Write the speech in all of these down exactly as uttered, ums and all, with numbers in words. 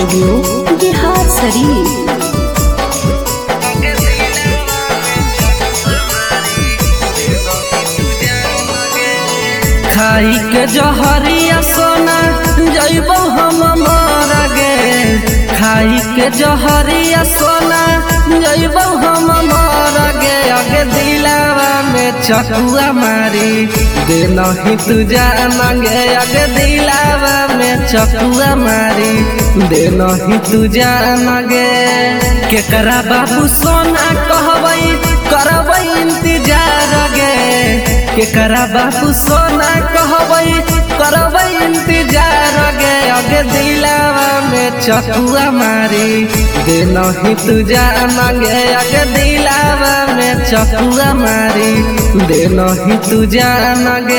Studio Bihar Sharif. खाई के जहरिया सोना जइबो हम मर गे, खाई के जहरिया सोना जइबो हम मर गे। अगे दिलावा में चकुआ मारी दे नहीं तू जान गे, अगे दिलावा में चकुआ मारी दे नहीं तू जान गे। केकरा बाबू सोना कहबई करबई इंतजार गे, केकरा बाबू सोना कहबई करबई इंतजार गे। अगे दिलावा में चकुआ मारी दे नहीं तू जान गे, अगे दिलावा में चकुआ मारी दे नहीं तू जान गे।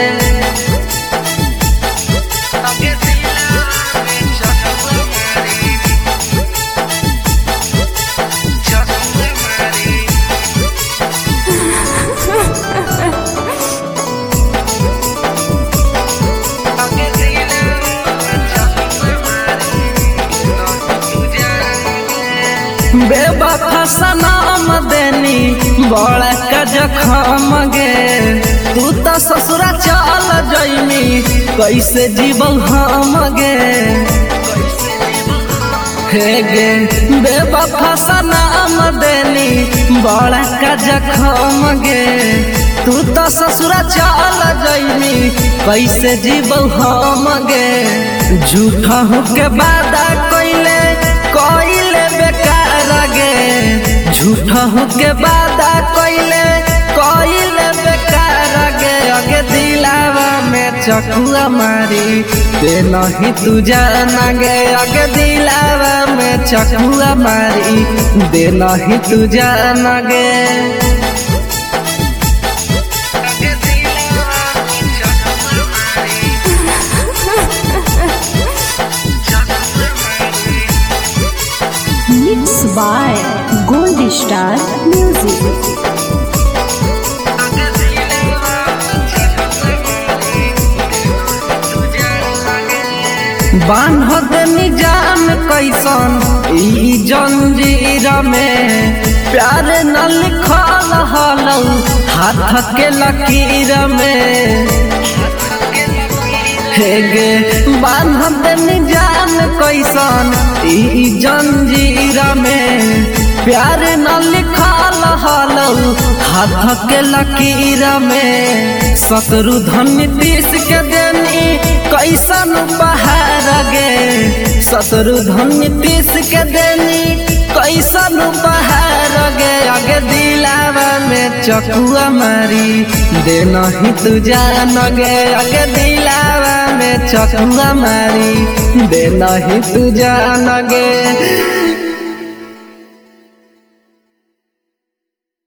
बेवफा सनम देनी बड़ा का जखम गे, तू तो ससुरा चल जइनी कैसे जीवो हम गे। हे गे बेवफा सनम देनी बड़ा का जखम गे, तू तो ससुरा चल जइनी कैसे जीवो हम गे। झूठा हो के वादा कइले कइले बेकार गे, झूठा हो के वादा कइले कइले बेकार गे। अगे दिलावा में चकुआ मारी दे नहीं तू जान गे, अगे दिलावा में चकुआ मारी दे नहीं तू जान गे। Mix by gold star music. बांध निजाम कैसन ई जंजीर में, प्यार न लिखल हलौ हाथ के लकीर में। हे गे बांध निजाम कैसन ई जंजीर में, प्यार न लिखल हलौ हाथ के लकीर में। शत्रुधन नीतीश के देनी कैसन उपहार गे, शत्रुधन नीतीश के देनी कैसन उपहार गे। अगे दिलावा में चकुआ मारी दे नहीं तू जान गे, अगे दिलावा में चकुआ मारी दे नहीं तू जान गे।